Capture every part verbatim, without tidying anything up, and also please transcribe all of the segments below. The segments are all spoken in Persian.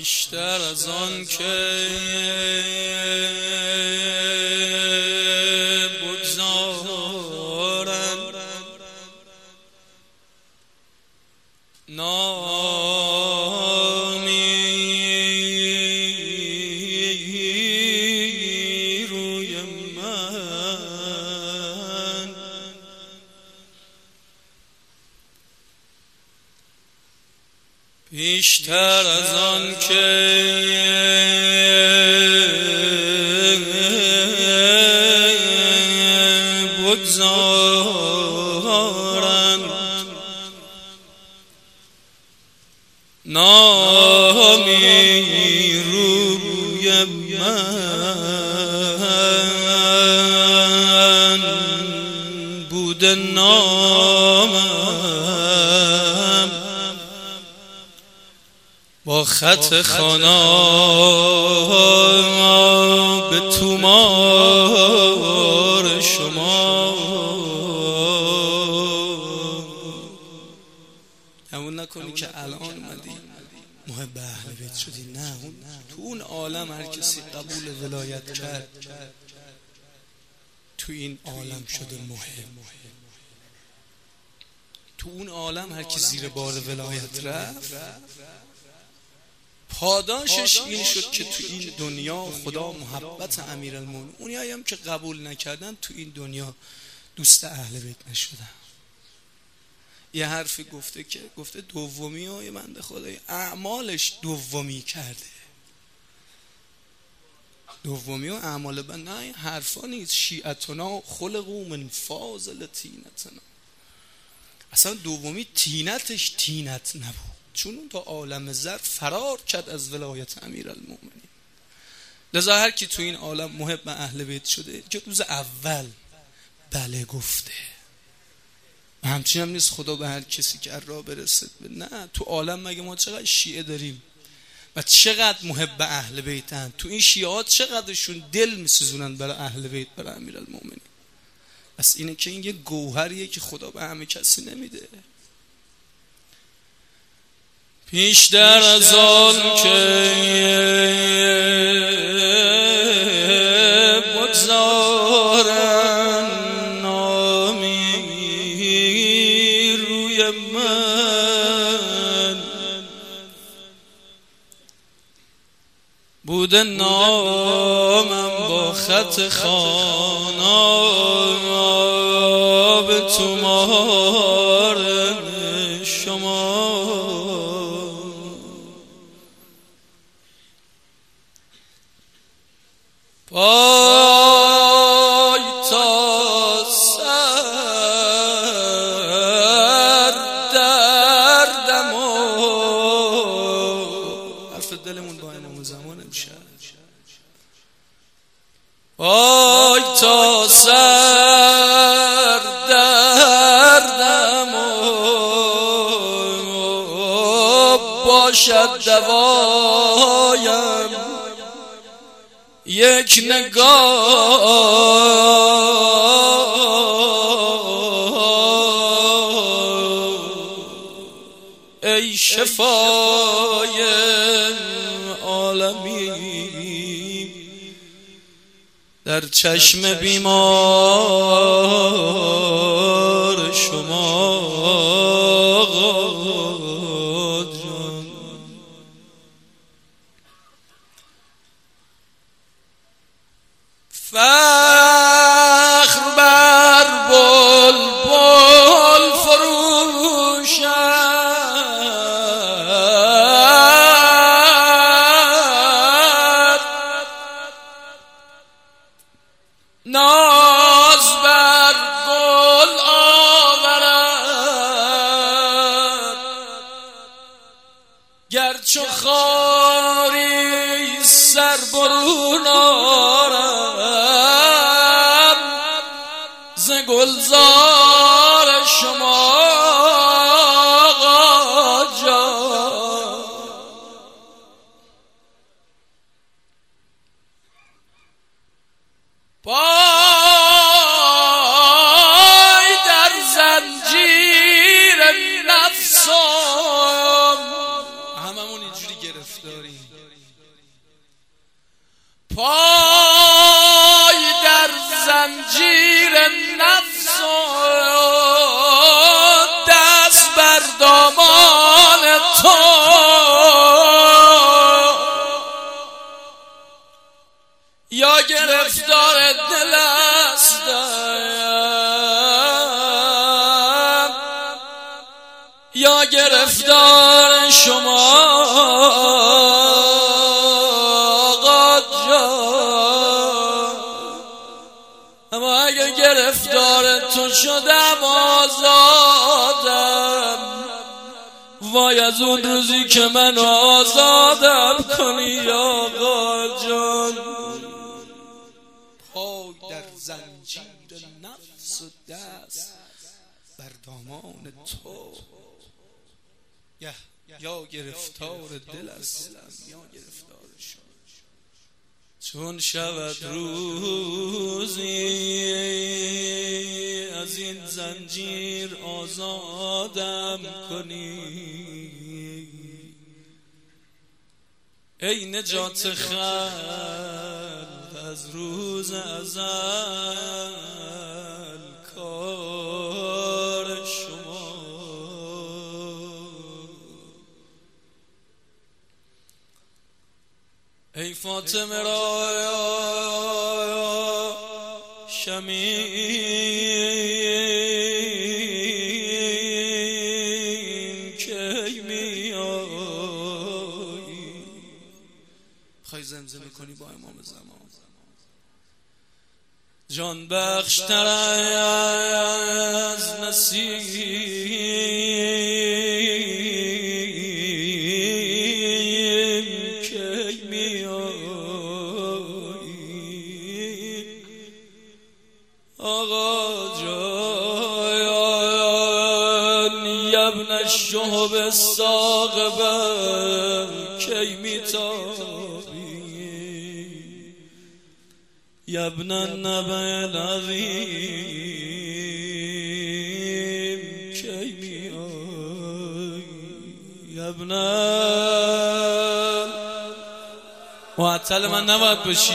بیشتر از آن که بگذارن نامی روی من، بیشتر از آن که بگذارند نامی روی من، بوده نامم با خط خانا به تومار شما. همون نکنی که الان اومدی محب اهل بیت شدی، نه، تو اون عالم هر کسی قبول ولایت کرد تو این عالم شده محب. تو اون عالم هر کی زیر بار ولایت رفت پاداشش این شد که تو این دنیا خدا محبت امیرالمومنین، اونایی هم که قبول نکردن تو این دنیا دوست اهل بیت نشدن. یه حرفی گفته که گفته دومی های بنده خدای اعمالش دومی کرده، دومی و اعمال بنده. نه این حرفا نیست. شیعتنا خلقوا من فاضل تینتنا، اصلا دومی تینتش تینت نبود، چون اون تا عالم زر فرار کرد از ولایت امیرالمومنین. لذا هر کی تو این عالم محب اهل بیت شده که روز اول بله گفته. و همچنین هم نیست خدا به هر کسی که را برسد. نه، تو عالم مگه ما چقدر شیعه داریم و چقدر محب اهل بیتن. تو این شیعه ها چقدرشون دل میسوزونن برای اهل بیت، برای امیرالمومنین. پس اینه که این یه گوهریه که خدا به همه کسی نمیده. بیشتر از آن که بگذارن نامی روی من، بوده نامم با خط خانا به تومار شما. پای تا سر دردم و حرف دلمون با امام زمان امشب. پای تا سر دردم و باشد دوایم یک نگاه، ای شفای عالمی در چشم بیمار شما. فخر بر بلبل فروشد، ناز بر گل آورد، گرچه خاری سر برون آرد ز گلزار شما. آقا جان پای در زنجیر نفسم، هممون اینجوری گرفتاریم. پای در زنجیر نفس و دست بر دامان تو، یا گرفتار دل هستم یا گرفتار شما گرفتار تو شدم آزادم، وای از اون روزی که من آزادم کنی آقا جان. پای در زنجیر نفس و دست بر دامان تو، یا یا گرفتار دل هستم یا گرفتار شما. چون شود روزی از این زنجیر آزادم کنی، ای نجات خلق از روز ازل کار شما. ای فاطمه را شمیم کی میایی، خواهی زمزمه کنی با امام زمان. جان بخشتر از نسیم کی میایی، آقا جان یبن الشهب الثاقبه کی میتابی، یبن النبع العظیم کی میایی، یبن معطل من نباید بشی.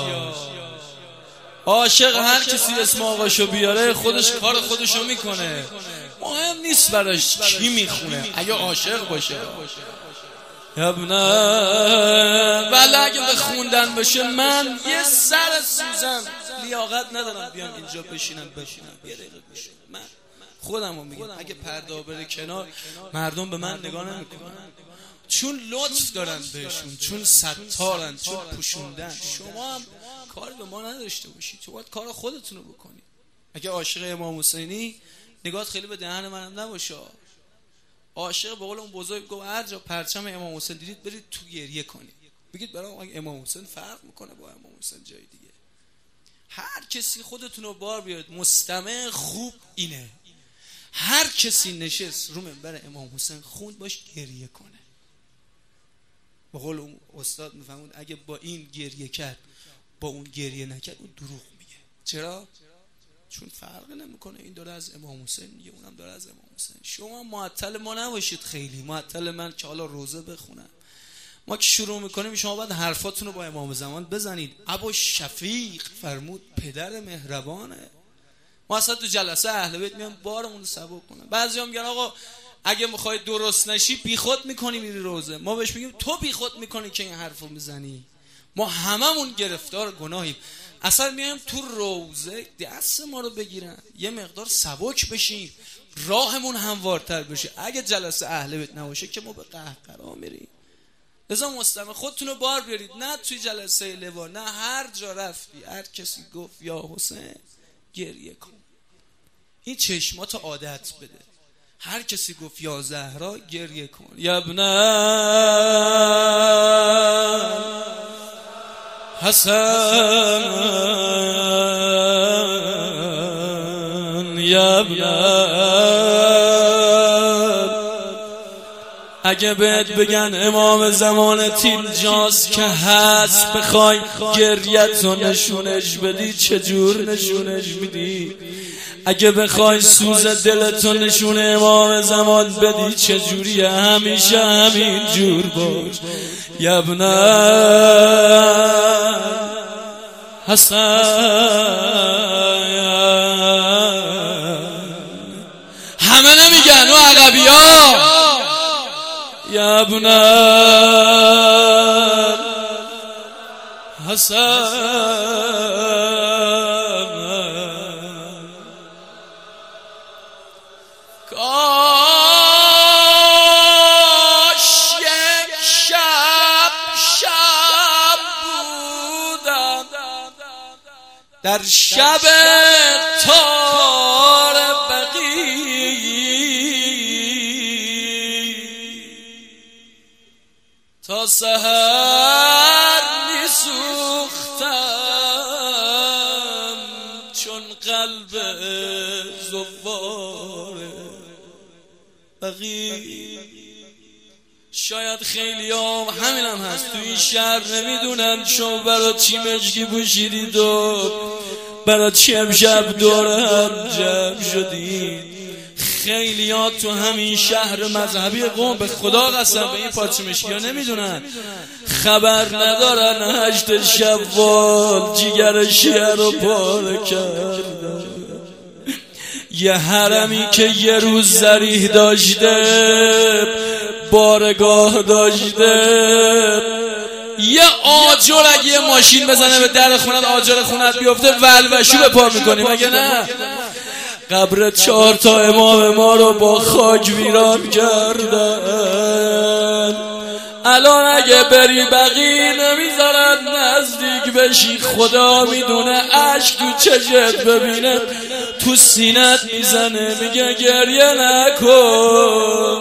عاشق هر کسی اسم آقاشو بیاره خودش کار خودشو میکنه، مهم نیست براش کی میخونه اگه عاشق باشه. ابن بله اگه بخوندن باشه من یه سر سوزن لیاقت ندارم بیام اینجا بشینم بشینم یه دقیقه بشینم. من خودمو میگم اگه پرده بره کنار مردم به من نگاه نمیکنن، چون لطف دارن بهشون، چون ستارن، چون پوشوندن. شما هم کار به ما نداشته باشید، تو باید کار خودتونو بکنید. اگه عاشق امام حسینی نگاهت خیلی به دهن منم نباشه. عاشق به قول اون بزرگ گفت هر جا پرچم امام حسین دیدید برید تو گریه کنید، بگید برای امام حسین فرق میکنه با امام حسین جای دیگه. هر کسی خودتونو بار بیارید. مستمع خوب اینه، هر کسی نشست رو منبر امام حسین خوند باش گریه کنه. به قول اون استاد میفهمون اگه با این گریه کرد با اون گریه نکرد اون دروغ میگه. چرا؟ چون فرق نمیکنه، این داره از امام حسین میگه اونم داره از امام حسین. شما معطل ما نباشید، خیلی معطل من که حالا روزه بخونم. ما که شروع میکنیم شما باید حرفاتون رو با امام زمان بزنید. ابو شفیق فرمود پدر مهربانه. ما اصلا تو جلسه اهل بیت میام بارمون رو سبک کنم. بعضیا میگن آقا اگه میخوای درست نشی بیخود میکنی میری روزه. ما بهش میگیم تو بیخود میکنی که این حرفو میزنی. ما هممون گرفتار گناهیم. اصلا میایم تو روزه دست ما رو بگیرن یه مقدار سبک بشیم، راهمون هموارتر بشه. اگه جلسه اهل بیت نباشه که ما به قهقرا میریم. لذا مستمع خودتون رو بار بیارید، نه توی جلسه لوا، نه هر جا رفتی هر کسی گفت یا حسین گریه کن. این چشمات عادت بده. هر کسی گفت یا زهرا گریه کن. یا ابن حسن یا ابن اگه بهت بگن امام زمانت اینجاست که هست بخوای گریت رو نشونش بدی چجور نشونش میدی؟ اگه بخوای سوز دلتو نشون امام زمان بدی چجوریه؟ همیشه همین جور باش. یا ابن حسن. همه نمیگن و عقبی ها یا ابن حسن. کاش یک شب شب بودم در شب تار بقی تا سحر میسوختم چون قلب زوار بقی. شاید خیلی هم همین هم هست تو این شهر نمیدونن شما برای چی مشکی پوشیدید و برای چی امشب دور هم جمع شدید. خیلی ها تو همین شهر مذهبی قم به خدا قسم به این پاچه مشکی ها نمیدونن، خبر ندارن هشت شوال جیگر شیعه رو پاره کردن. یه حرمی که یه روز ذریح داشته بارگاه داشته، یه آجر اگه یه ماشین بزنه به در خونت آجر خونت بیفته ولوشو به پا میکنی مگه نه؟ قبر چهار تا امام ما رو با خاک ویران کردن. الان اگه بری بقی نمیذارن نزدیک بشی، خدا میدونه اشک تو چشت ببینه تو سینت میزنه میگه گریه نکن.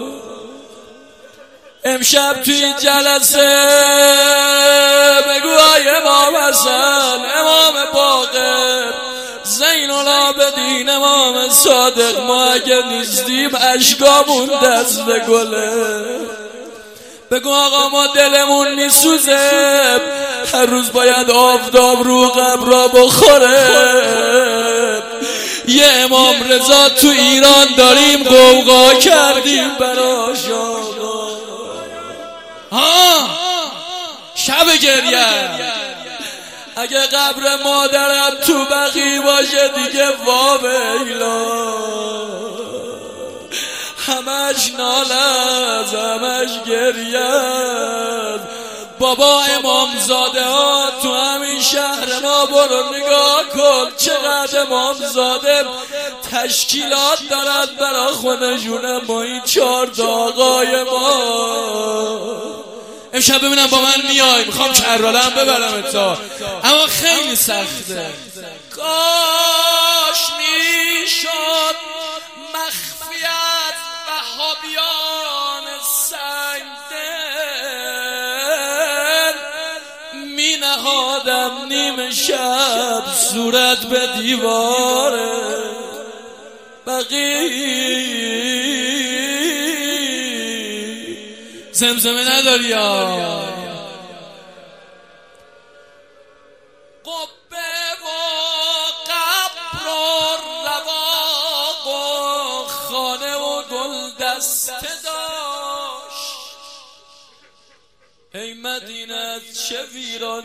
امشب توی جلسه بگو آی امام حسن، امام باقر، زین العابدین، امام صادق، ما اگه نیستیم اشکامون دست گله. بگو آقا ما دلمون میسوزه، هر روز باید آفتاب رو قبرا بخوره. یه امام رضا تو ایران داریم قوقا کردیم براش آقا. ها شب گریه. اگه قبر مادرم تو بقی باشه دیگه واویلا، همش ناله همش گریه. بابا امامزاده ها تو همین شهر ما برو نگاه کن چقدر امامزاده تشکیلات دارن برا خودشونه. ما این چهار تا آقای ما امشب ببینم با من میای، میخوام کرالم ببرم تا، اما خیلی سخته. کاش میشد مخفی از وهابیان سنگدل می نهادم نیم شب صورت به دیوار بقی. زمزمه نداری یا قبه و قبر و رواق و خانه و گل دسته داشت. ای مدینه چه ویران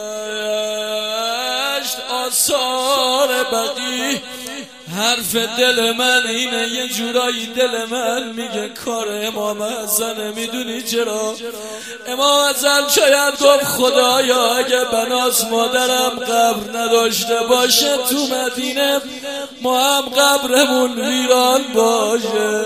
گشت آثار بقی. حرف دل من اینه یه جورایی دل من میگه کار امام حسن. میدونی چرا؟ امام حسن شاید گفت خدایا اگه بناس مادرم قبر نداشته باشه تو مدینه ما هم قبرمون ویران باشه.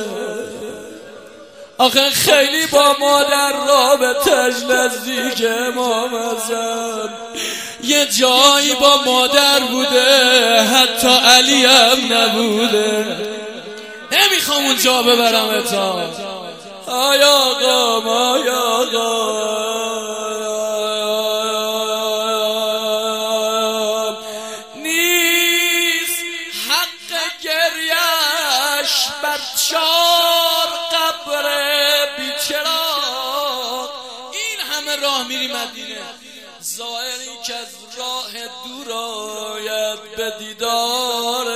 آخه خیلی با مادر رابطش نزدیک امام حسن، یه جایی با مادر بوده حتی علی هم نبوده. نمیخوام اونجا ببرم اتا آی آقا آی آقا. نیست حق گریش بر چار قبر بیچرا. این همه راه میری مدینه، ظاهری که از راه دور آید به دیدار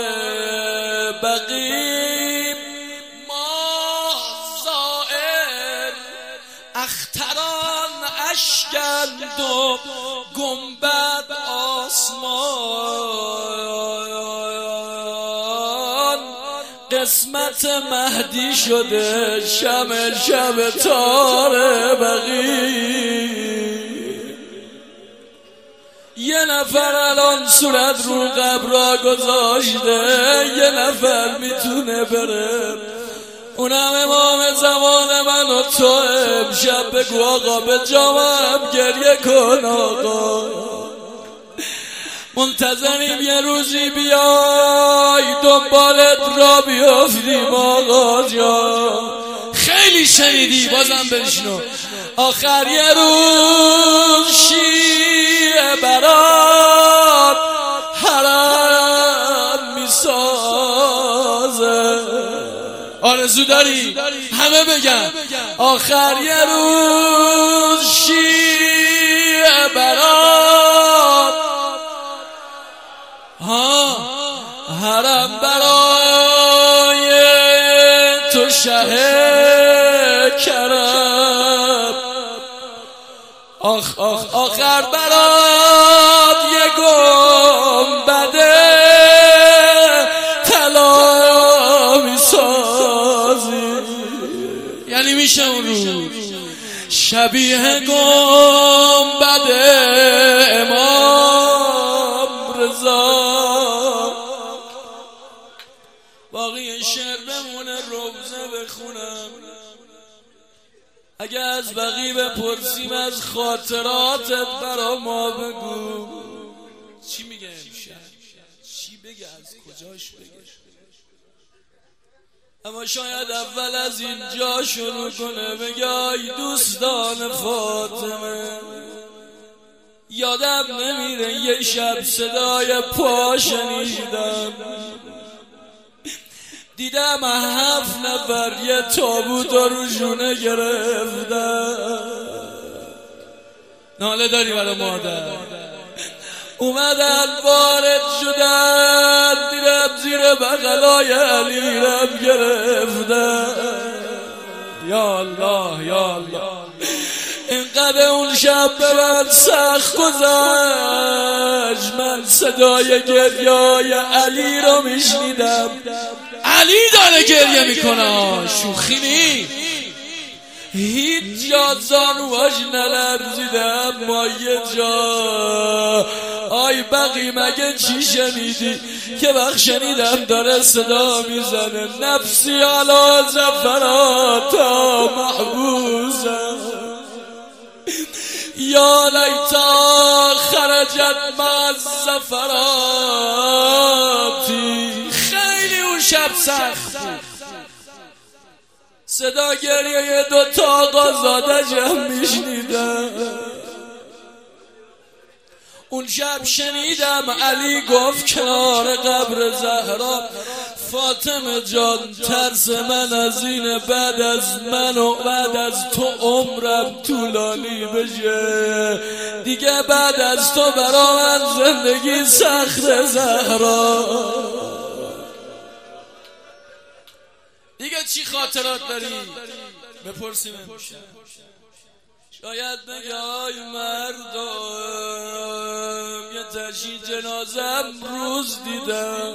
بقی. ماه زائر اختران اشکند و گنبد آس آسمان قسمت مهدی شده، شمع شب تار بقی. یه نفر الان صورت رو قبرا گذاشته، یه نفر میتونه بره، اونم امام زمان من و تو. امشب بگو آقا به جامم گریه کن آقا، منتظریم یه روزی بیای دنبالت را بیافتیم آقا جان. خیلی شنیدی بازم بشنو. آخر یه روز شیعه برات حرم میسازه. آرزو داری همه بگن آخر یه روز شیعه برات ها حرم برای تو شه کرم. آخ آخ آخر برات یه گنبده طلا میسازی. یعنی میشه اون روز شبیه گنبد امام رضا. باقی شعر بمونه روزه بخونم. اگه از بقی بپرسیم از خاطراتت برا ما بگو. چی میگه امشب؟ چی بگه؟ از کجاش بگه؟ اما شاید اول از اینجا شروع کنه بگه ای دوستان فاطمه. یادم نمیره یه شب صدای پا شنیدم، دیدم هفت نفر یه تابوت رو جونه گرفتن. ناله داری برای مادر؟ اومدن وارد شدن، دیرم زیر بغلای علی رم گرفتن. یا الله یا الله، اینقدر اون شب به من سخت گذشت. من صدای گریای علی رو میشنیدم. علی داره گریه میکنه، شوخی نی. هیچ جا زانواش نلرزیده، اما یه جا آی بقی مگه چی شنیدی که وقت شنیدم داره صدا میزنه نفسی علا زفراتا محبوزم یا لیتا خرجت مع زفراتی. خیلی اون شب سخت، صدا گریه دوتا آقازاده جمع میشنیدم. اون شب شنیدم علی گفت کنار قبر زهرا فاطمه جان ترس من از این بعد از من و بعد از تو عمرم طولانی بشه دیگه، بعد از تو برا من زندگی سخت زهرا. دیگه چی خاطرات داری؟ بپرسیم امشب. شاید بگای مردم یه تشییع جنازم روز دیدم،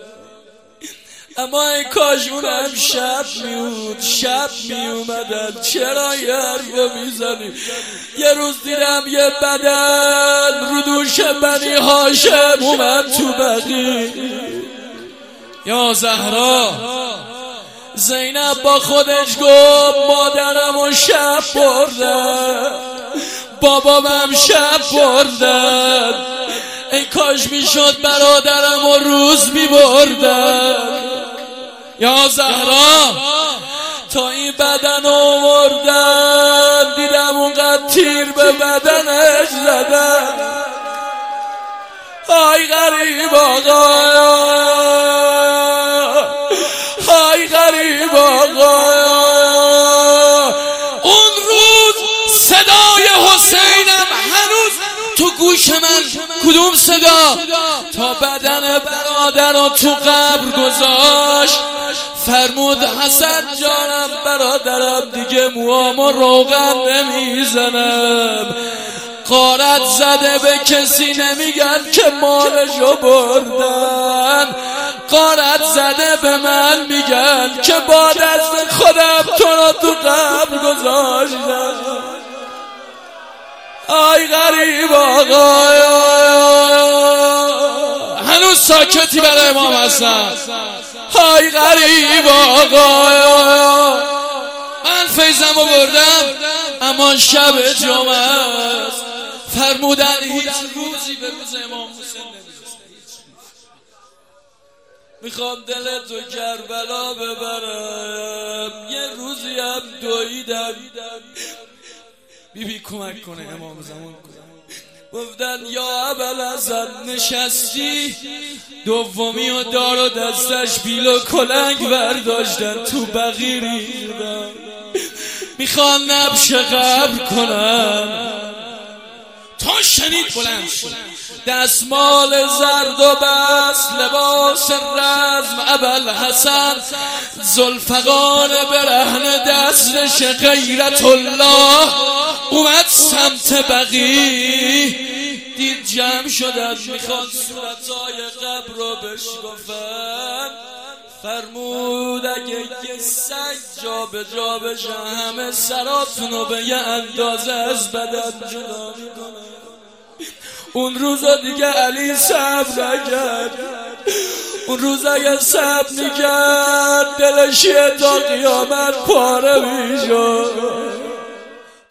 اما ای کاش اونم شب میود شب میومدن. چرا یه حرفو میزنی؟ یه روز دیدم یه بدن رو دوش بنی هاشم اومد تو بقی. یا زهرا زینب با خودش گفت مادرم و شب بردن، بابامم شب بردن، ای کاش میشد برادرم و روز میبردن. یا زهرا تا این بدن آوردن دیدم اونقدر تیر به بدنش زدن. های غریب آقا، های غریب آقا. اون روز صدای حسینم هنوز تو گوش من. کدوم صدا؟ تا بدن برادر رو تو قبر گذاشت فرمود حسن جانم برادرم دیگه موامو روغن نمیزنم، غارت زده به کسی نمیگن که مالشو بردن، غارت زده به من میگن که با دست خودم تو رو تو قبر گذاشتم. آی غریب آقا، هنوز ساکتی برای امام حسن. آی غریب آقا، من فیضم رو بردم اما شب جمعه است. فرمودن هیچ روزی به روز امام حسین نمیرسه. میخوام دل تو کربلا ببرم. یه روزی هم دویدم بی بی کمک کنه امام زمان کنه. گفتن یا ابوالحسن نشستی، دومی و دار و دستش بیل و کلنگ برداشتن تو بقی ریختن، میخوان نبش قبر کنن. تا شنید بلند شد دستمال زرد و بس، لباس رزم ابوالحسن، ذوالفقار برهنه دستش غیرت الله، اومد سمت بقی. دید جمع شدن میخواد صورتای قبر رو بشکفن. فرمود اگه یه سگ جا به جا بشه همه سراتونو به یه اندازه از بدن جدا میکنه. اون روزا دیگه علی صبر نکرد. اون روز اگه صبر میکرد دلش یه تا قیامت پاره میشد.